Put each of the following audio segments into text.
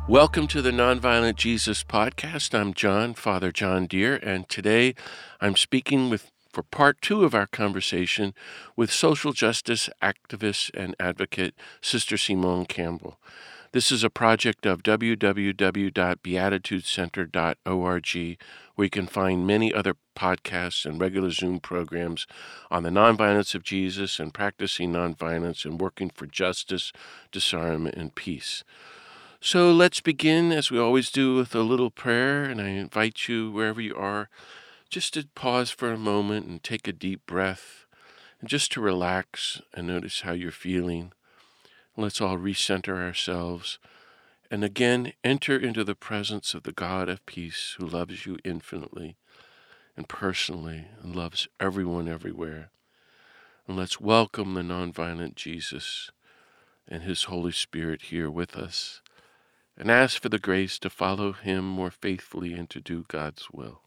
Welcome to the Nonviolent Jesus Podcast. I'm John, Father John Deere, and today I'm speaking for part two of our conversation with social justice activist and advocate Sister Simone Campbell. This is a project of www.beatitudecenter.org, where you can find many other podcasts and regular Zoom programs on the nonviolence of Jesus and practicing nonviolence and working for justice, disarmament, and peace. So let's begin, as we always do, with a little prayer, and I invite you, wherever you are, just to pause for a moment and take a deep breath, and just to relax and notice how you're feeling. Let's all recenter ourselves, and again enter into the presence of the God of peace, who loves you infinitely and personally and loves everyone everywhere. And let's welcome the nonviolent Jesus and his Holy Spirit here with us, and ask for the grace to follow him more faithfully and to do God's will.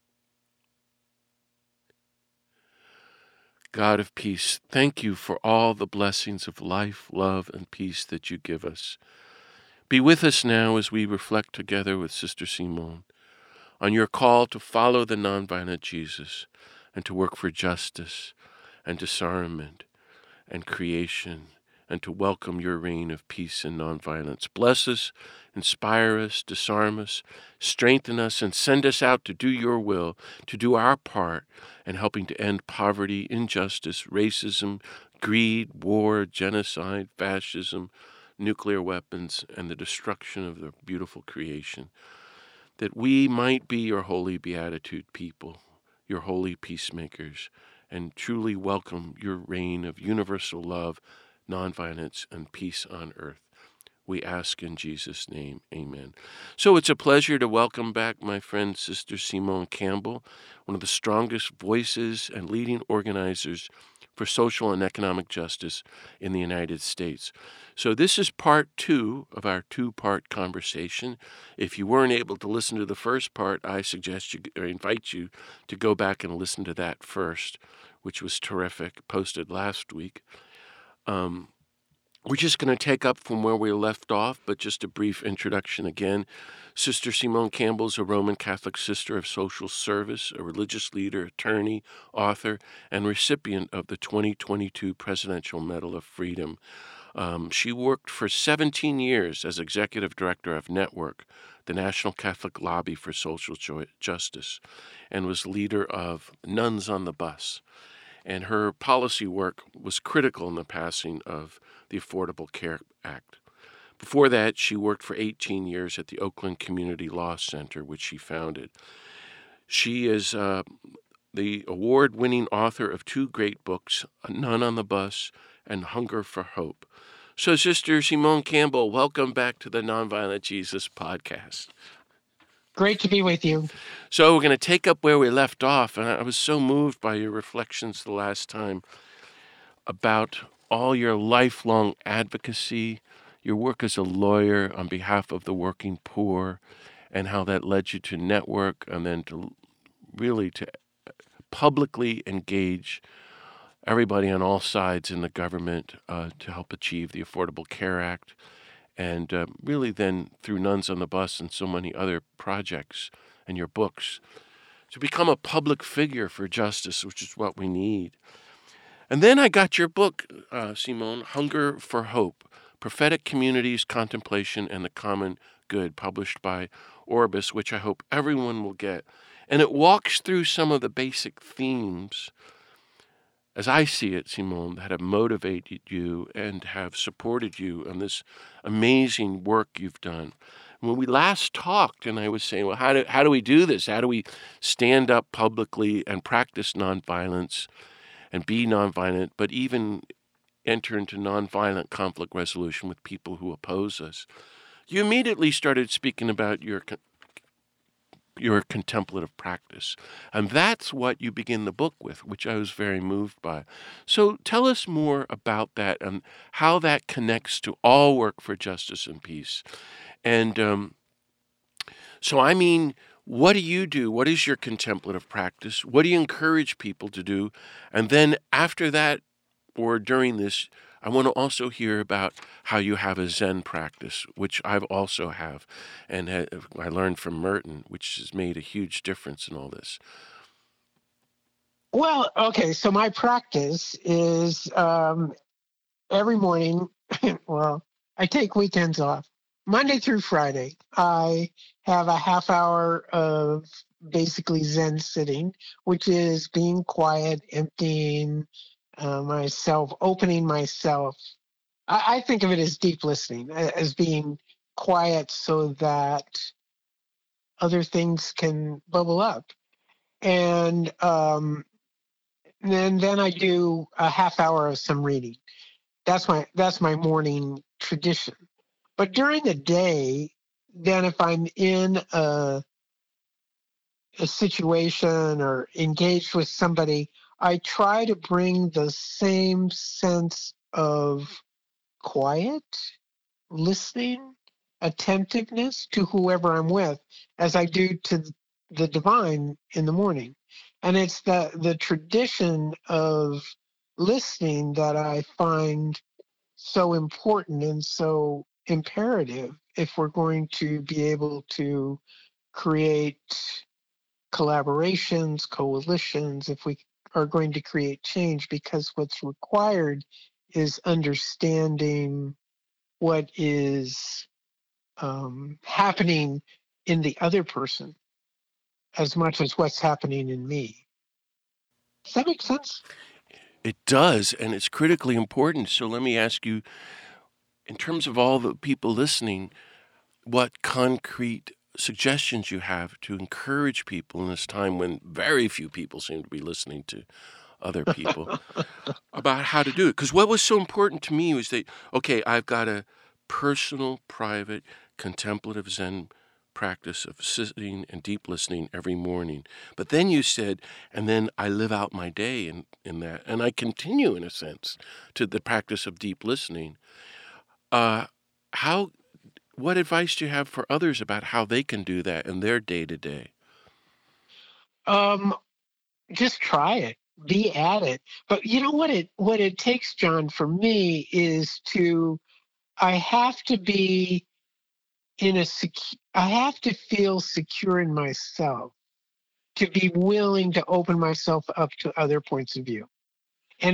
God of peace, thank you for all the blessings of life, love, and peace that you give us. Be with us now as we reflect together with Sister Simone on your call to follow the nonviolent Jesus and to work for justice and disarmament and creation, and to welcome your reign of peace and nonviolence. Bless us, inspire us, disarm us, strengthen us, and send us out to do your will, to do our part in helping to end poverty, injustice, racism, greed, war, genocide, fascism, nuclear weapons, and the destruction of the beautiful creation. That we might be your holy beatitude people, your holy peacemakers, and truly welcome your reign of universal love, nonviolence, and peace on earth. We ask in Jesus' name, amen. So it's a pleasure to welcome back my friend Sister Simone Campbell, one of the strongest voices and leading organizers for social and economic justice in the United States. So this is part two of our two-part conversation. If you weren't able to listen to the first part, I invite you to go back and listen to that first, which was terrific, posted last week. We're just going to take up from where we left off, but just a brief introduction again. Sister Simone Campbell is a Roman Catholic sister of social service, a religious leader, attorney, author, and recipient of the 2022 Presidential Medal of Freedom. She worked for 17 years as executive director of Network, the National Catholic Lobby for Social Justice, and was leader of Nuns on the Bus. And her policy work was critical in the passing of the Affordable Care Act. Before that, she worked for 18 years at the Oakland Community Law Center, which she founded. She is the award-winning author of two great books, A Nun on the Bus and Hunger for Hope. So, Sister Simone Campbell, welcome back to the Nonviolent Jesus Podcast. Great to be with you. So we're going to take up where we left off, and I was so moved by your reflections the last time about all your lifelong advocacy, your work as a lawyer on behalf of the working poor, and how that led you to Network and then to really to publicly engage everybody on all sides in the government to help achieve the Affordable Care Act. And really then through Nuns on the Bus and so many other projects and your books, to become a public figure for justice, which is what we need. And then I got your book, Simone, Hunger for Hope, Prophetic Communities, Contemplation, and the Common Good, published by Orbis, which I hope everyone will get. And it walks through some of the basic themes, as I see it, Simone, that have motivated you and have supported you in this amazing work you've done. When we last talked, and I was saying, well, how do we do this? How do we stand up publicly and practice nonviolence and be nonviolent, but even enter into nonviolent conflict resolution with people who oppose us? You immediately started speaking about your contemplative practice. And that's what you begin the book with, which I was very moved by. So tell us more about that and how that connects to all work for justice and peace. And what do you do? What is your contemplative practice? What do you encourage people to do? And then after that, or during this, I want to also hear about how you have a Zen practice, which I also have, and I learned from Merton, which has made a huge difference in all this. Well, okay. So my practice is every morning. Well, I take weekends off. Monday through Friday, I have a half hour of basically Zen sitting, which is being quiet, emptying myself, opening myself. I think of it as deep listening, as being quiet so that other things can bubble up. And then I do a half hour of some reading. That's my morning tradition. But during the day, then if I'm in a situation or engaged with somebody, I try to bring the same sense of quiet, listening, attentiveness to whoever I'm with as I do to the divine in the morning. And it's the tradition of listening that I find so important and so imperative if we're going to be able to create collaborations, coalitions, if we are going to create change, because what's required is understanding what is happening in the other person as much as what's happening in me. Does that make sense? It does, and it's critically important. So let me ask you, in terms of all the people listening, what concrete suggestions you have to encourage people in this time when very few people seem to be listening to other people about how to do it? Because what was so important to me was that, okay, I've got a personal, private, contemplative Zen practice of sitting and deep listening every morning. But then you said, and then I live out my day in that, and I continue, in a sense, to the practice of deep listening. What advice do you have for others about how they can do that in their day-to-day? Just try it, be at it. But you know what it takes, John, for me is I have to be I have to feel secure in myself to be willing to open myself up to other points of view. And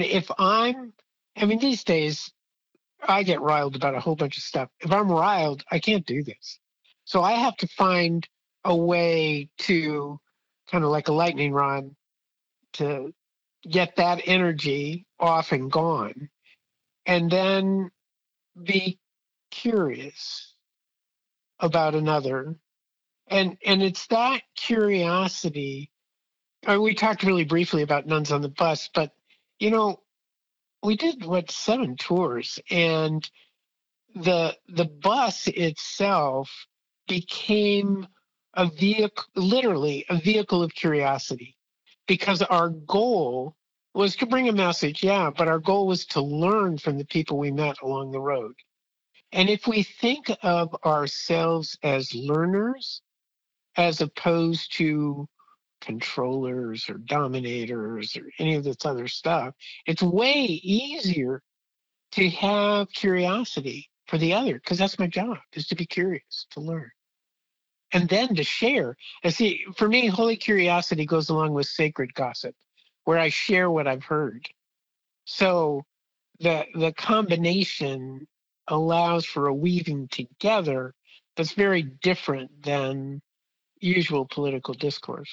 these days I get riled about a whole bunch of stuff. If I'm riled, I can't do this. So I have to find a way to kind of like a lightning rod to get that energy off and gone, and then be curious about another. And it's that curiosity. We talked really briefly about Nuns on the Bus, but you know, we did 7 tours, and the bus itself became literally a vehicle of curiosity, because our goal was to bring a message, yeah, but our goal was to learn from the people we met along the road. And if we think of ourselves as learners as opposed to controllers or dominators or any of this other stuff, it's way easier to have curiosity for the other, because that's my job, is to be curious, to learn, and then to share. And see, for me, holy curiosity goes along with sacred gossip, where I share what I've heard. So the combination allows for a weaving together that's very different than usual political discourse.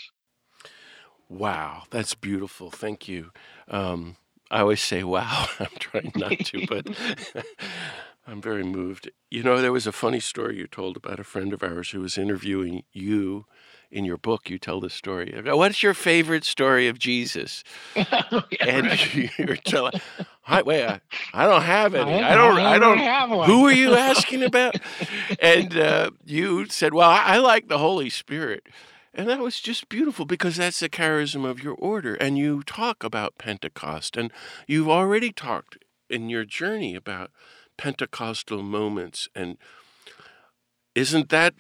Wow, that's beautiful. Thank you. I always say wow. I'm trying not to, but I'm very moved. You know, there was a funny story you told about a friend of ours who was interviewing you. In your book, you tell this story. What's your favorite story of Jesus? And Right. you're telling, wait, I don't have any. I don't have one. Who are you asking about? And you said, well, I like the Holy Spirit. And that was just beautiful, because that's the charism of your order. And you talk about Pentecost, and you've already talked in your journey about Pentecostal moments. And isn't that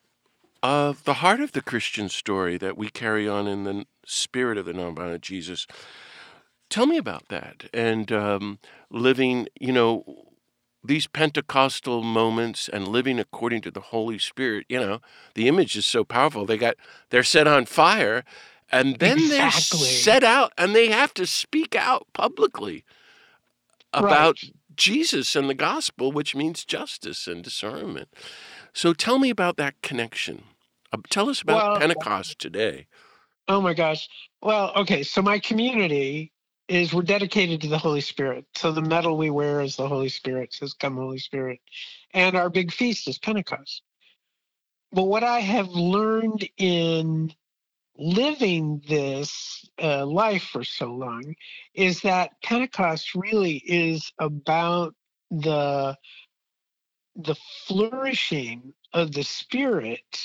the heart of the Christian story that we carry on in the spirit of the nonviolent Jesus? Tell me about that. And living, these Pentecostal moments and living according to the Holy Spirit, the image is so powerful. They're set on fire, and then they're Exactly. set out, and they have to speak out publicly Right. about Jesus and the gospel, which means justice and discernment. So tell me about that connection. Tell us about Well, Pentecost today. oh my gosh. Well, okay. So my community we're dedicated to the Holy Spirit. So the medal we wear is the Holy Spirit, says "Come, Holy Spirit," and our big feast is Pentecost. But what I have learned in living this life for so long is that Pentecost really is about the the flourishing of the Spirit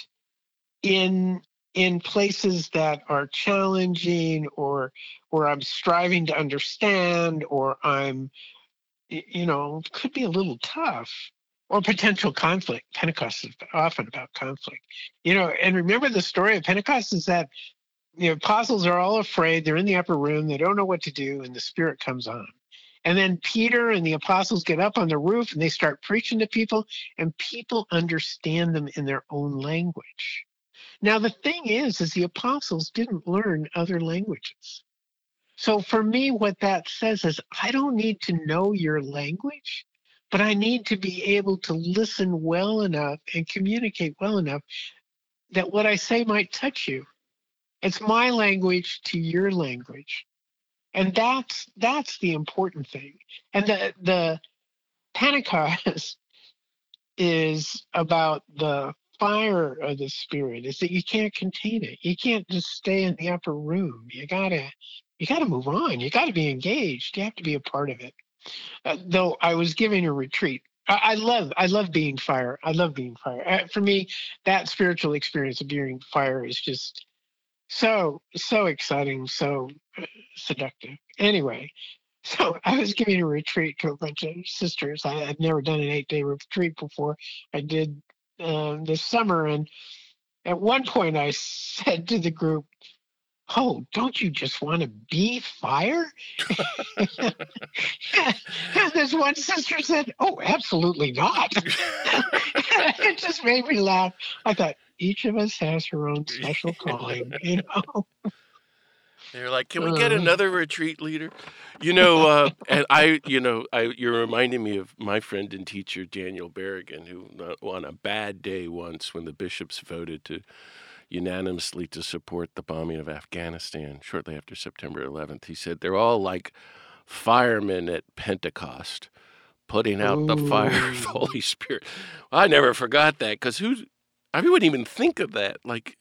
in places that are challenging, or where I'm striving to understand, or I'm could be a little tough, or potential conflict. Pentecost is often about conflict, and remember the story of Pentecost is that the apostles are all afraid. They're in the upper room, they don't know what to do, and the Spirit comes on. And then Peter and the apostles get up on the roof and they start preaching to people, and people understand them in their own language. Now, the thing is the apostles didn't learn other languages. So for me, what that says is I don't need to know your language, but I need to be able to listen well enough and communicate well enough that what I say might touch you. It's my language to your language. And that's the important thing. And the Pentecost is about the fire of the Spirit, is that you can't contain it. You can't just stay in the upper room. You gotta move on. You gotta be engaged. You have to be a part of it. Though I was giving a retreat. I love being fire. I love being fire. For me, that spiritual experience of being fire is just so exciting, so seductive. Anyway, so I was giving a retreat to a bunch of sisters. I had never done an 8-day retreat before. I did this summer, and at one point I said to the group, "Oh, don't you just want to be fire?" And this one sister said, "Oh, absolutely not." It just made me laugh. I thought each of us has her own special calling. They're like, "Can we get Uh, another retreat leader?" And you're reminding me of my friend and teacher Daniel Berrigan, who on a bad day once when the bishops voted to unanimously to support the bombing of Afghanistan shortly after September 11th. He said they're all like firemen at Pentecost, putting out the fire of the ooh, Holy Spirit. Well, I never forgot that because I wouldn't even think of that. Like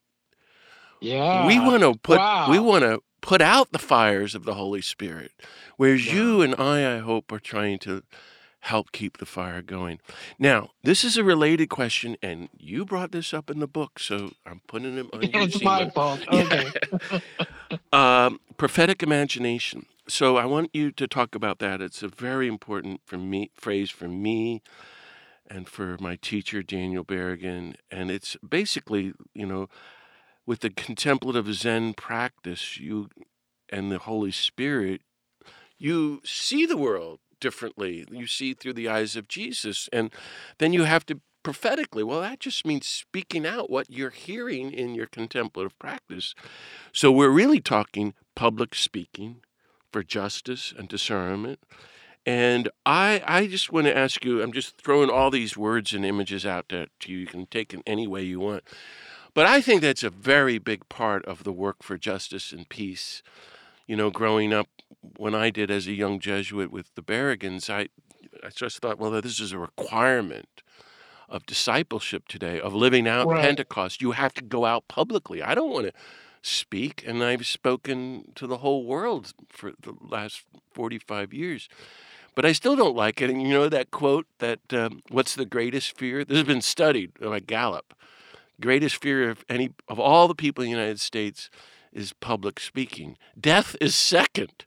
we yeah. want to put we Wow. want to put out the fires of the Holy Spirit, whereas you No. and I hope, are trying to help keep the fire going. Now, this is a related question, and you brought this up in the book, so I'm putting it on you, It's my Simon. fault. Yeah. Okay. Prophetic imagination. So I want you to talk about that. It's a very important phrase for me and for my teacher, Daniel Berrigan. And it's basically, with the contemplative Zen practice, you and the Holy Spirit, you see the world differently. You see through the eyes of Jesus. And then you have to prophetically, well, that just means speaking out what you're hearing in your contemplative practice. So we're really talking public speaking for justice and discernment. And I just want to ask you, I'm just throwing all these words and images out there to you. You can take it any way you want. But I think that's a very big part of the work for justice and peace. Growing up, when I did as a young Jesuit with the Berrigans, I just thought, well, this is a requirement of discipleship today, of living out Right. Pentecost. You have to go out publicly. I don't want to speak, and I've spoken to the whole world for the last 45 years. But I still don't like it. And you know that quote that, what's the greatest fear? This has been studied by Gallup. Greatest fear of all the people in the United States is public speaking. Death is second.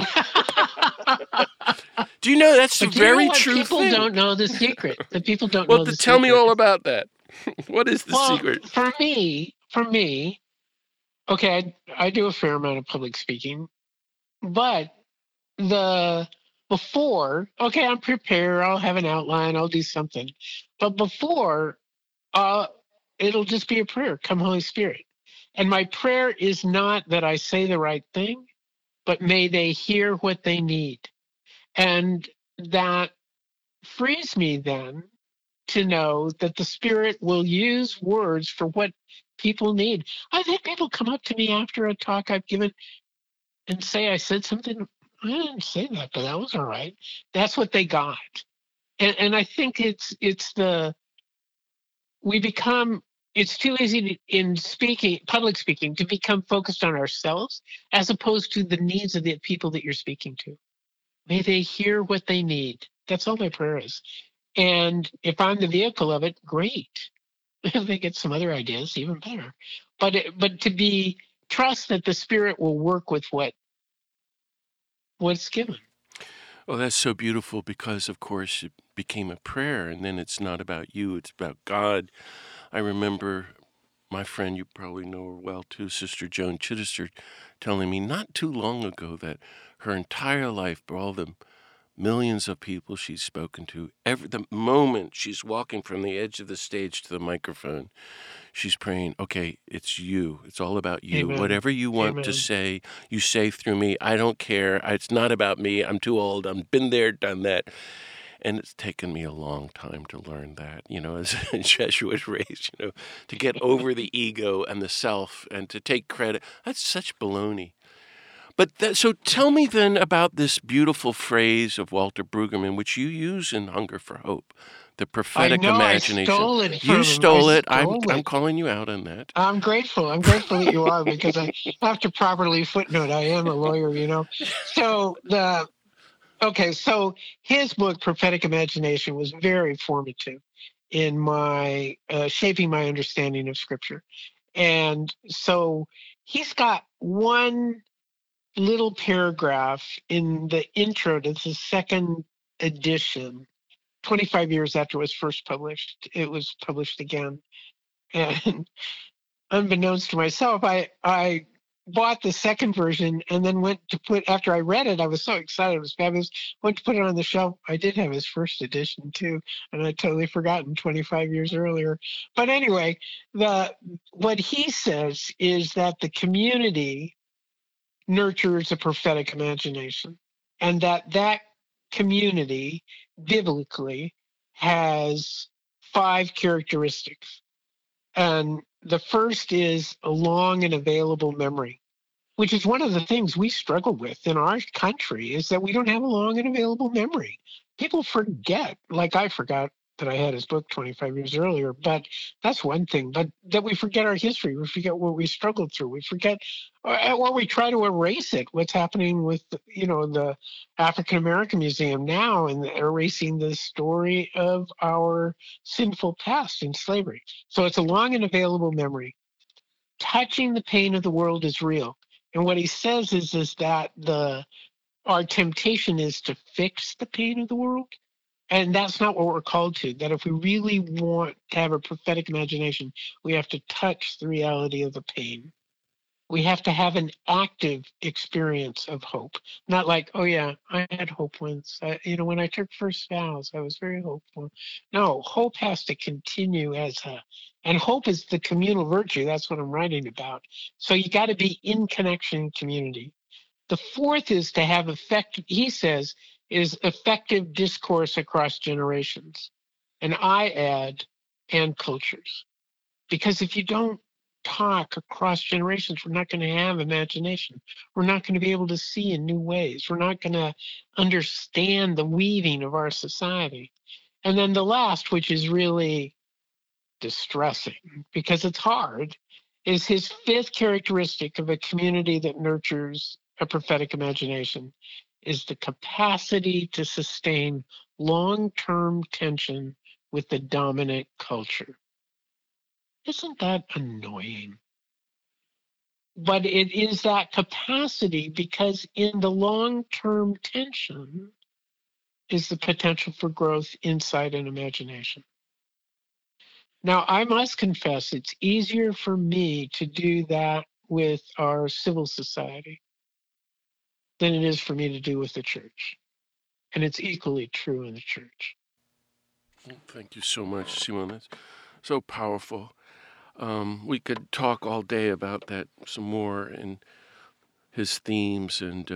Do you know that's a But you know very what? true People thing? don't know the secret. The people don't Well, know the tell me secret. all about that. What is the Well, secret? for me, okay, I do a fair amount of public speaking. but the before, okay, I'm prepared, I'll have an outline, I'll do something. But before, uh, it'll just be a prayer, come Holy Spirit. And my prayer is not that I say the right thing, but may they hear what they need. And that frees me then to know that the Spirit will use words for what people need. I've had people come up to me after a talk I've given and say I said something. I didn't say that, but that was all right. That's what they got. And I think it's the we become it's too easy in speaking public speaking to become focused on ourselves as opposed to the needs of the people that you're speaking to. May they hear what they need. That's all my prayer is. And if I'm the vehicle of it, great. If they get some other ideas, even better. But to be trust that the Spirit will work with what's given. Oh, that's so beautiful because, of course, it became a prayer, and then it's not about you, it's about God. I remember my friend, you probably know her well too, Sister Joan Chittister, telling me not too long ago that her entire life, for all the millions of people she's spoken to, the moment she's walking from the edge of the stage to the microphone, she's praying, okay, it's you. It's all about you. Amen. Whatever you want to Amen. say, you say through me. I don't care. It's not about me. I'm too old. I've been there, done that. And it's taken me a long time to learn that, as a Jesuit raised, to get over the ego and the self and to take credit. That's such baloney. But so tell me then about this beautiful phrase of Walter Brueggemann, which you use in Hunger for Hope, the prophetic imagination. I stole it from You him. stole it. I'm calling you out on that. I'm grateful. I'm grateful that you are because I have to properly footnote. I am a lawyer. So so his book Prophetic Imagination was very formative in my shaping my understanding of Scripture, and so he's got one little paragraph in the intro to the second edition. 25 years after it was first published, it was published again, and unbeknownst to myself, I bought the second version and then went to after I read it, I was so excited, it was fabulous. Went to put it on the shelf. I did have his first edition too, and I'd totally forgotten 25 years earlier. But anyway, what he says is that the community nurtures a prophetic imagination, and that community biblically has 5 characteristics. And the first is a long and available memory, which is one of the things we struggle with in our country is that we don't have a long and available memory. People forget, like I forgot that I had his book 25 years earlier, but that's one thing. But that we forget our history, we forget what we struggled through, we forget, or we try to erase it. What's happening with the African American Museum now, and erasing the story of our sinful past in slavery. So it's a long and available memory. Touching the pain of the world is real. And what he says is that our temptation is to fix the pain of the world. And that's not what we're called to. That if we really want to have a prophetic imagination, we have to touch the reality of the pain. We have to have an active experience of hope, not like, oh yeah, I had hope once. When I took first vows, I was very hopeful. No, hope has to continue and hope is the communal virtue. That's what I'm writing about. So you got to be in connection community. The fourth is to have he says, is effective discourse across generations. And I add, and cultures. Because if you don't talk across generations, we're not going to have imagination. We're not going to be able to see in new ways. We're not going to understand the weaving of our society. And then the last, which is really distressing because it's hard, is his fifth characteristic of a community that nurtures a prophetic imagination is the capacity to sustain long-term tension with the dominant culture. Isn't that annoying? But it is that capacity because in the long-term tension is the potential for growth, insight, and imagination. Now, I must confess, it's easier for me to do that with our civil society. than it is for me to do with the church. And it's equally true in the church. Thank you so much, Simon. That's so powerful. We could talk all day about that some more and his themes, and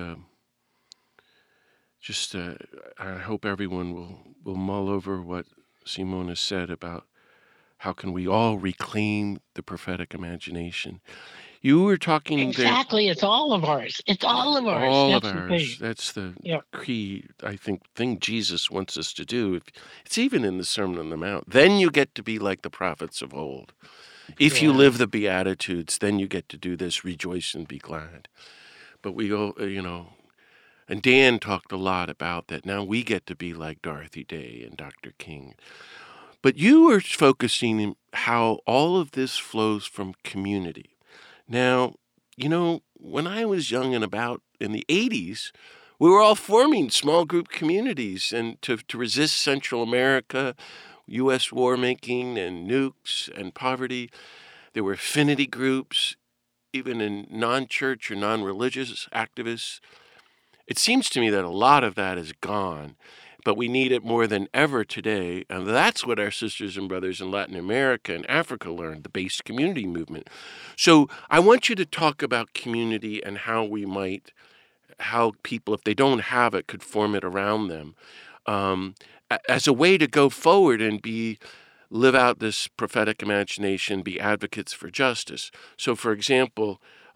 I hope everyone will mull over what Simon has said about how can we all reclaim the prophetic imagination. You were talking exactly. It's all of ours. It's all of ours. All That's of the ours. thing. That's the Yep. key, I think, thing Jesus wants us to do. It's even in the Sermon on the Mount. Then you get to be like the prophets of old. If you live the Beatitudes, then you get to do this, rejoice and be glad. But we go, and Dan talked a lot about that. Now we get to be like Dorothy Day and Dr. King. But you were focusing on how all of this flows from community. Now, when I was young and about in the 80s, we were all forming small group communities and to resist Central America, U.S. war making and nukes and poverty. There were affinity groups, even in non-church or non-religious activists. It seems to me that a lot of that is gone, but we need it more than ever today. And that's what our sisters and brothers in Latin America and Africa learned, the base community movement. So I want you to talk about community and how people, if they don't have it, could form it around them as a way to go forward and live out this prophetic imagination, be advocates for justice. So, for example,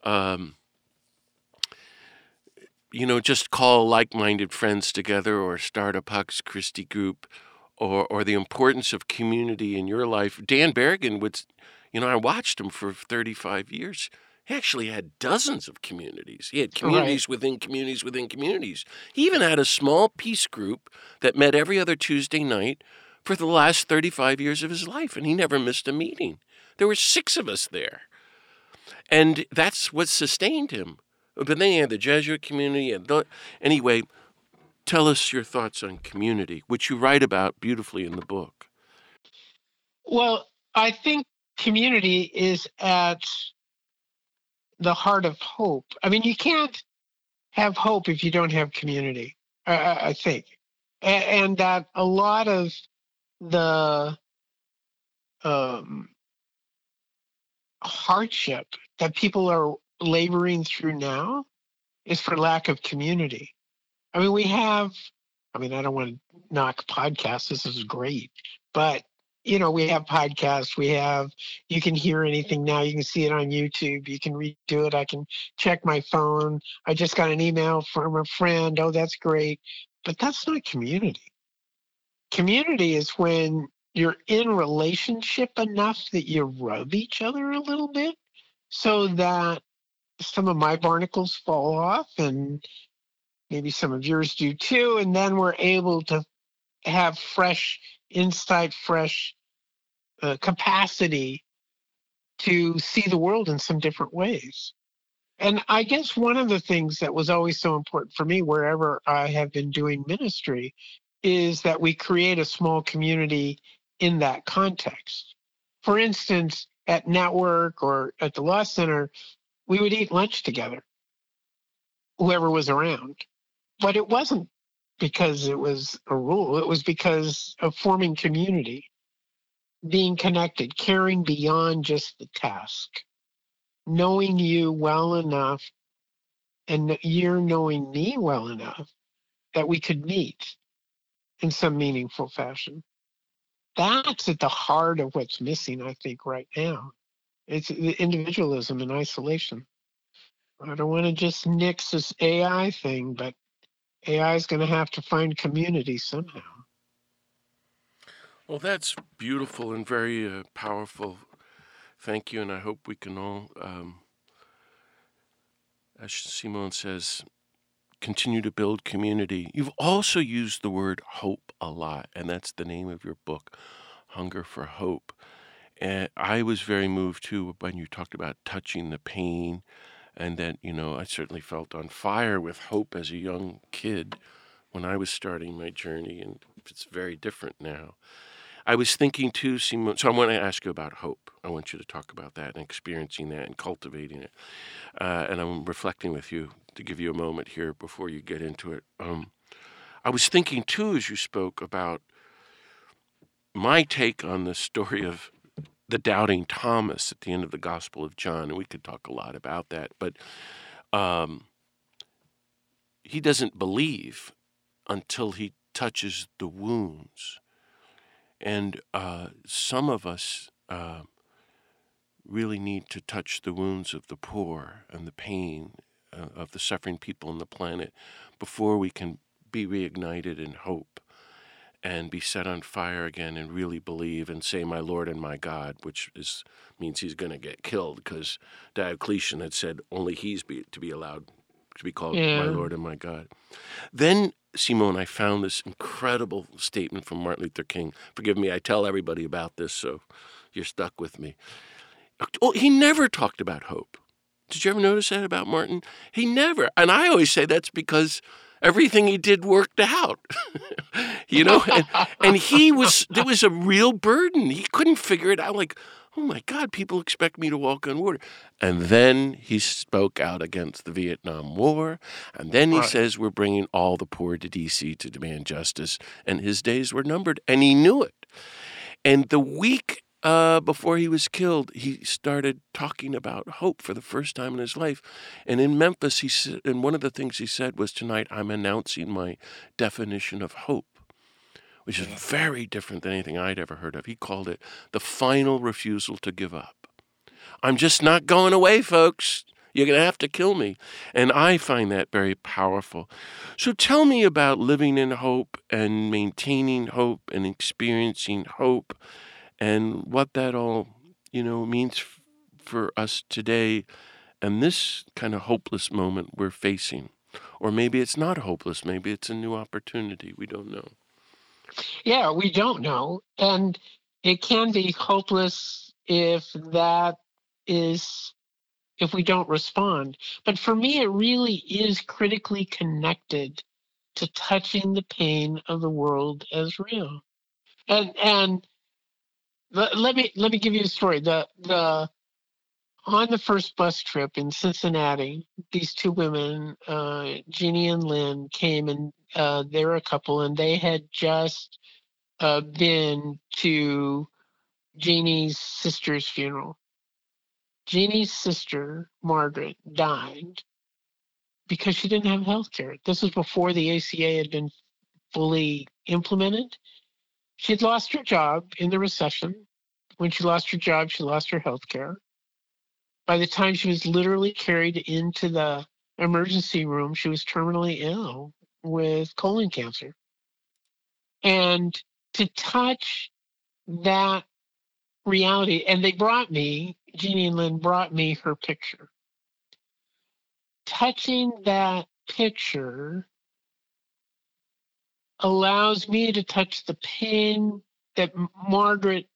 just call like-minded friends together or start a Pax Christi group or the importance of community in your life. Dan Berrigan I watched him for 35 years. He actually had dozens of communities. He had communities within communities within communities. He even had a small peace group that met every other Tuesday night for the last 35 years of his life, and he never missed a meeting. There were 6 of us there. And that's what sustained him. But then you had the Jesuit community. Anyway, tell us your thoughts on community, which you write about beautifully in the book. Well, I think community is at the heart of hope. I mean, you can't have hope if you don't have community, I think. And that a lot of the hardship that people are laboring through now is for lack of community. I mean, I don't want to knock podcasts. This is great. But, we have podcasts. You can hear anything now. You can see it on YouTube. You can redo it. I can check my phone. I just got an email from a friend. Oh, that's great. But that's not community. Community is when you're in relationship enough that you rub each other a little bit so that some of my barnacles fall off and maybe some of yours do too. And then we're able to have fresh insight, fresh capacity to see the world in some different ways. And I guess one of the things that was always so important for me, wherever I have been doing ministry, is that we create a small community in that context. For instance, at Network or at the Law Center, we would eat lunch together, whoever was around. But it wasn't because it was a rule. It was because of forming community, being connected, caring beyond just the task, knowing you well enough and you're knowing me well enough that we could meet in some meaningful fashion. That's at the heart of what's missing, I think, right now. It's the individualism and isolation. I don't want to just nix this AI thing, but AI is going to have to find community somehow. Well, that's beautiful and very powerful. Thank you, and I hope we can all, as Simon says, continue to build community. You've also used the word hope a lot, and that's the name of your book, Hunger for Hope. And I was very moved, too, when you talked about touching the pain, and that, I certainly felt on fire with hope as a young kid when I was starting my journey, and it's very different now. I was thinking too, Simone, so I want to ask you about hope. I want you to talk about that and experiencing that and cultivating it. And I'm reflecting with you to give you a moment here before you get into it. I was thinking too, as you spoke, about my take on the story of the doubting Thomas at the end of the Gospel of John, and we could talk a lot about that, but he doesn't believe until he touches the wounds. And some of us really need to touch the wounds of the poor and the pain of the suffering people on the planet before we can be reignited in hope and be set on fire again and really believe and say, my Lord and my God, which means he's going to get killed, because Diocletian had said only he's to be allowed to be called my Lord and my God. Then, Simone, I found this incredible statement from Martin Luther King. Forgive me, I tell everybody about this, so you're stuck with me. Oh, he never talked about hope. Did you ever notice that about Martin? He never. And I always say that's because everything he did worked out. You know, and there was a real burden. He couldn't figure it out. Like, oh my God, people expect me to walk on water. And then he spoke out against the Vietnam War. And then he says, we're bringing all the poor to D.C. to demand justice. And his days were numbered. And he knew it. And the week before he was killed, he started talking about hope for the first time in his life. And in Memphis, he said, and one of the things he said was, tonight I'm announcing my definition of hope, which is very different than anything I'd ever heard of. He called it the final refusal to give up. I'm just not going away, folks. You're going to have to kill me. And I find that very powerful. So tell me about living in hope and maintaining hope and experiencing hope and what that all, means for us today and this kind of hopeless moment we're facing. Or maybe it's not hopeless. Maybe it's a new opportunity. We don't know. Yeah, we don't know. And it can be hopeless if we don't respond. But for me, it really is critically connected to touching the pain of the world as real. And let me give you a story. On the first bus trip in Cincinnati, these two women, Jeannie and Lynn, came, and they're a couple, and they had just been to Jeannie's sister's funeral. Jeannie's sister, Margaret, died because she didn't have health care. This was before the ACA had been fully implemented. She had lost her job in the recession. When she lost her job, she lost her health care. By the time she was literally carried into the emergency room, she was terminally ill with colon cancer. And to touch that reality, and Jeannie and Lynn brought me her picture. Touching that picture allows me to touch the pain that Margaret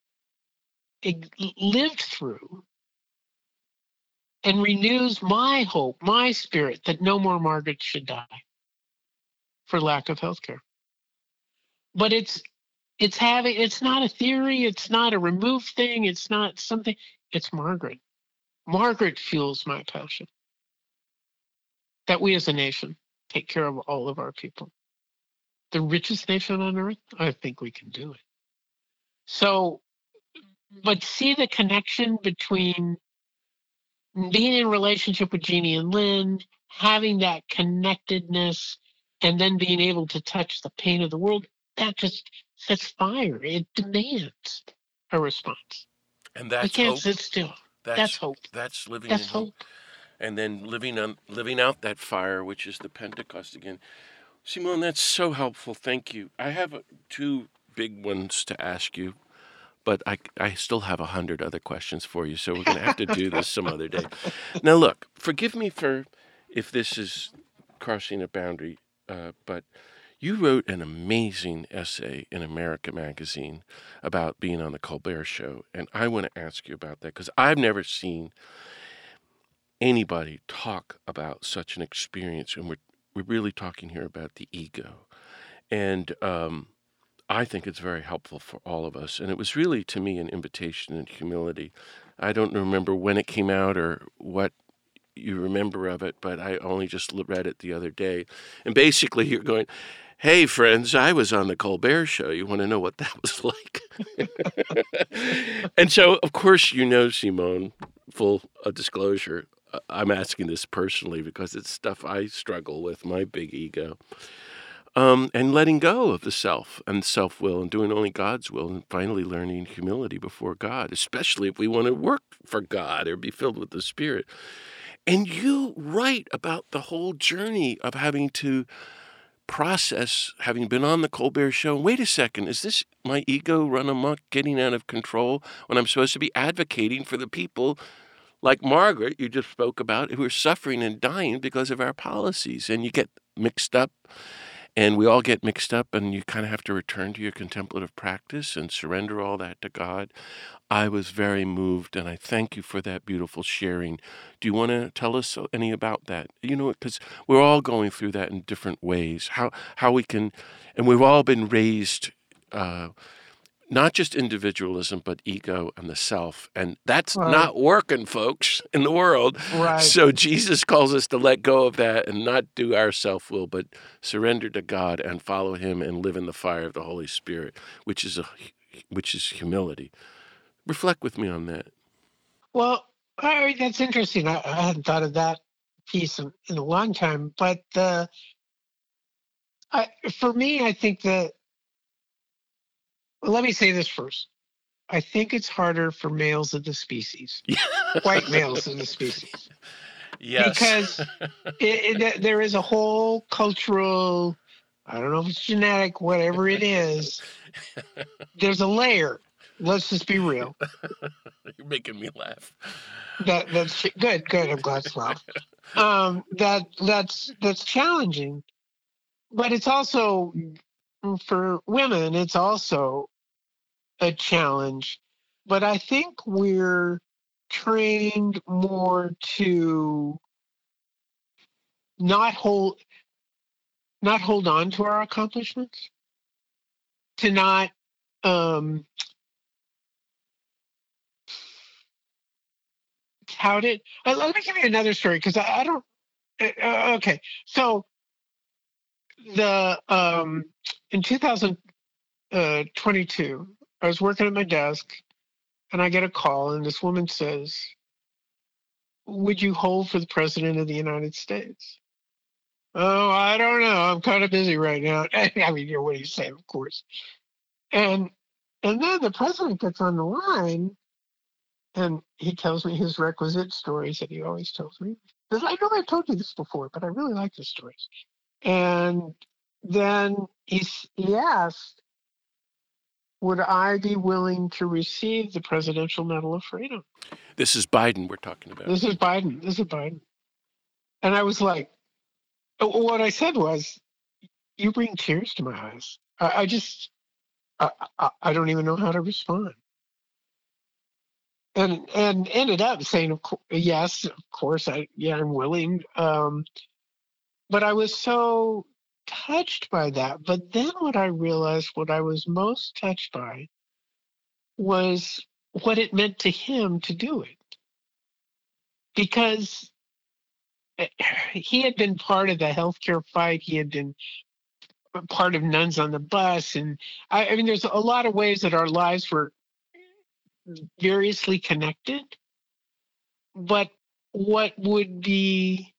lived through and renews my hope, my spirit, that no more Margaret should die for lack of health care. But it's not a theory, it's not a removed thing, it's not something, it's Margaret. Margaret fuels my passion. That we as a nation take care of all of our people. The richest nation on earth, I think we can do it. So, but see the connection between being in relationship with Jeannie and Lynn, having that connectedness, and then being able to touch the pain of the world, that just sets fire. It demands a response. And that's we can't hope. Sit still. That's hope. That's living that's in hope. And then living out that fire, which is the Pentecost again. Simone, that's so helpful. Thank you. I have two big ones to ask you, but I still have 100 other questions for you, so we're going to have to do this some other day. Now, look, forgive me if this is crossing a boundary, but you wrote an amazing essay in America Magazine about being on the Colbert Show, and I want to ask you about that because I've never seen anybody talk about such an experience, and we're really talking here about the ego. And I think it's very helpful for all of us. And it was really, to me, an invitation in humility. I don't remember when it came out or what you remember of it, but I only just read it the other day. And basically, you're going, hey, friends, I was on the Colbert Show. You want to know what that was like? And so, of course, Simone, full disclosure, I'm asking this personally because it's stuff I struggle with, my big ego. And letting go of the self and self-will and doing only God's will and finally learning humility before God, especially if we want to work for God or be filled with the Spirit. And you write about the whole journey of having to process, having been on the Colbert Show. Wait a second, is this my ego run amok, getting out of control when I'm supposed to be advocating for the people like Margaret you just spoke about who are suffering and dying because of our policies? And you get mixed up. And we all get mixed up, and you kind of have to return to your contemplative practice and surrender all that to God. I was very moved, and I thank you for that beautiful sharing. Do you want to tell us any about that? Because we're all going through that in different ways. How we can, and we've all been raised not just individualism, but ego and the self. And that's not working, folks, in the world. Right. So Jesus calls us to let go of that and not do our self-will, but surrender to God and follow him and live in the fire of the Holy Spirit, which is humility. Reflect with me on that. Well, that's interesting. I hadn't thought of that piece in a long time. But for me, I think that, let me say this first. I think it's harder for males of the species, white males of the species. Yes. Because there is a whole cultural, I don't know if it's genetic, whatever it is, there's a layer. Let's just be real. You're making me laugh. That's good. I'm glad to laugh. That's challenging, but it's also, for women, it's also a challenge. But I think we're trained more to not hold on to our accomplishments, to not tout it. Let me give you another story, because I don't. Okay, so in 2022, I was working at my desk, and I get a call, and this woman says, "Would you hold for the president of the United States?" Oh, I don't know. I'm kind of busy right now. I mean, what do you say? Of course. And then the president gets on the line, and he tells me his requisite stories that he always tells me. Because I know I've told you this before, but I really like the stories. And then he asked, would I be willing to receive the Presidential Medal of Freedom? This is Biden we're talking about. This is Biden. And I was like, what I said was, you bring tears to my eyes. I don't even know how to respond. And ended up saying, yes, of course, I'm willing. But I was so touched by that. But then what I realized, what I was most touched by, was what it meant to him to do it. Because he had been part of the healthcare fight. He had been part of Nuns on the Bus. And I mean, there's a lot of ways that our lives were variously connected. But what would be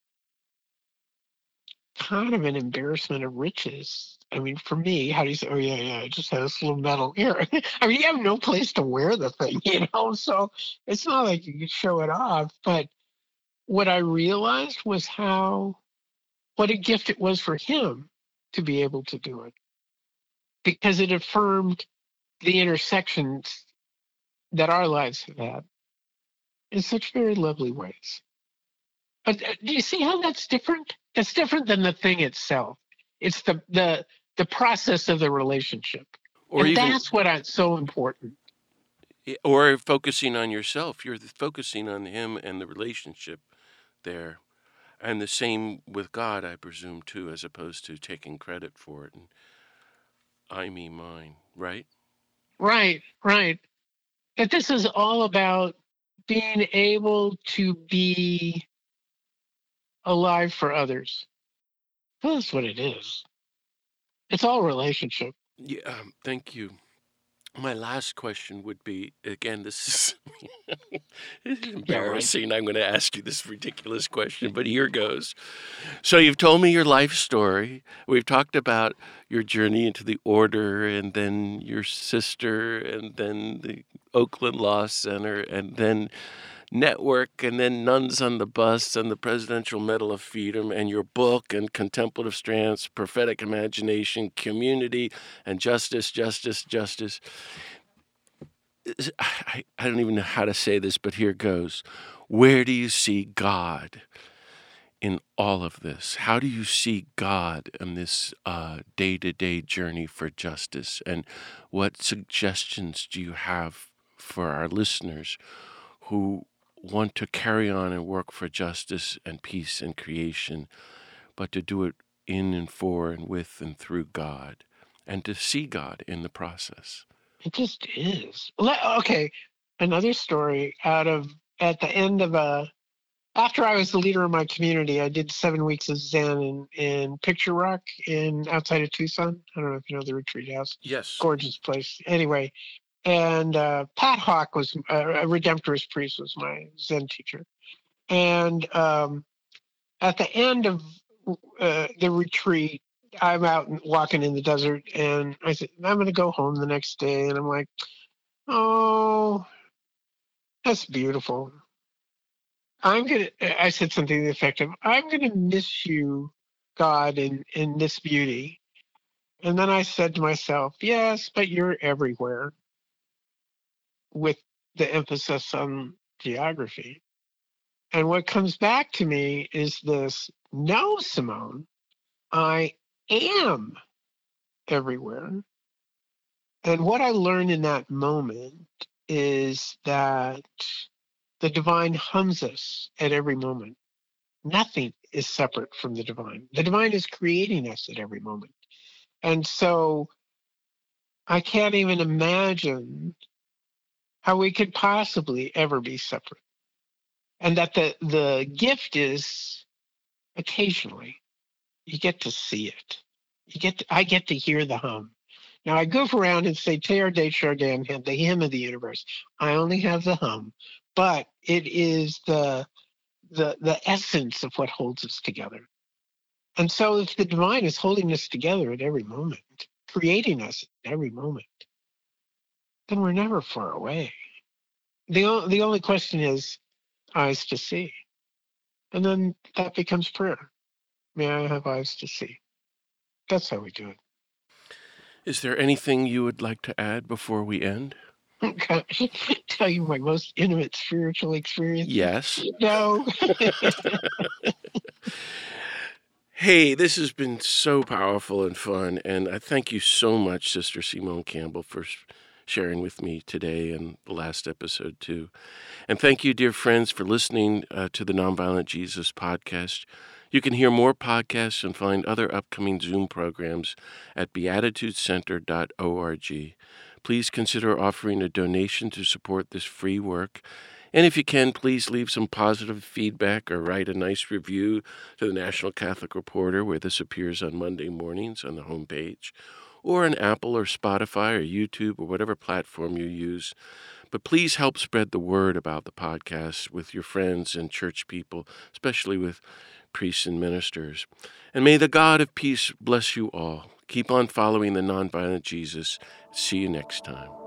kind of an embarrassment of riches, I mean, for me, how do you say, oh, yeah, I just have this little medal here. I mean, you have no place to wear the thing, so it's not like you could show it off. But what I realized was what a gift it was for him to be able to do it, because it affirmed the intersections that our lives have had in such very lovely ways. But do you see how that's different? It's different than the thing itself. It's the process of the relationship. And that's what's so important. Or focusing on yourself. You're focusing on him and the relationship there. And the same with God, I presume, too, as opposed to taking credit for it. I, me, mine, right? Right, right. That this is all about being able to be alive for others. That's what it is. It's all relationship. Yeah, thank you. My last question would be, again, this is, this is Yeah, right. embarrassing. I'm going to ask you this ridiculous question, but here goes. So you've told me your life story. We've talked about your journey into the order, and then your sister, and then the Oakland Law Center, and then network, and then Nuns on the Bus, and the Presidential Medal of Freedom, and your book, and Contemplative Strands, Prophetic Imagination, Community, and Justice, Justice, Justice. I don't even know how to say this, but here goes. Where do you see God in all of this? How do you see God in this day-to-day journey for justice? And what suggestions do you have for our listeners who want to carry on and work for justice and peace and creation, but to do it in and for and with and through God, and to see God in the process? It just is. Okay, another story at the end of after I was the leader of my community, I did 7 weeks of Zen in Picture Rock outside of Tucson. I don't know if you know the retreat house. Yes. Gorgeous place. Anyway, and Pat Hawk was a Redemptorist priest, was my Zen teacher. And at the end of the retreat, I'm out walking in the desert, and I said, I'm going to go home the next day. And I'm like, oh, that's beautiful. I said something to the effect of, I'm going to miss you, God, in this beauty. And then I said to myself, yes, but you're everywhere, with the emphasis on geography. And what comes back to me is this: no, Simone, I am everywhere. And what I learned in that moment is that the divine hums us at every moment. Nothing is separate from the divine. The divine is creating us at every moment. And so I can't even imagine how we could possibly ever be separate. And that the gift is occasionally you get to see it. I get to hear the hum. Now I goof around and say Teilhard de Chardin, the hymn of the universe. I only have the hum, but it is the essence of what holds us together. And so if the divine is holding us together at every moment, creating us at every moment, then we're never far away. The only question is eyes to see. And then that becomes prayer. May I have eyes to see? That's how we do it. Is there anything you would like to add before we end? Tell you my most intimate spiritual experience? Yes. No. Hey, this has been so powerful and fun, and I thank you so much, Sister Simone Campbell, for sharing with me today and the last episode too. And thank you, dear friends, for listening to the Nonviolent Jesus podcast. You can hear more podcasts and find other upcoming Zoom programs at beatitudecenter.org. Please consider offering a donation to support this free work. And if you can, please leave some positive feedback or write a nice review to the National Catholic Reporter, where this appears on Monday mornings on the homepage, or on Apple or Spotify or YouTube or whatever platform you use. But please help spread the word about the podcast with your friends and church people, especially with priests and ministers. And may the God of peace bless you all. Keep on following the Nonviolent Jesus. See you next time.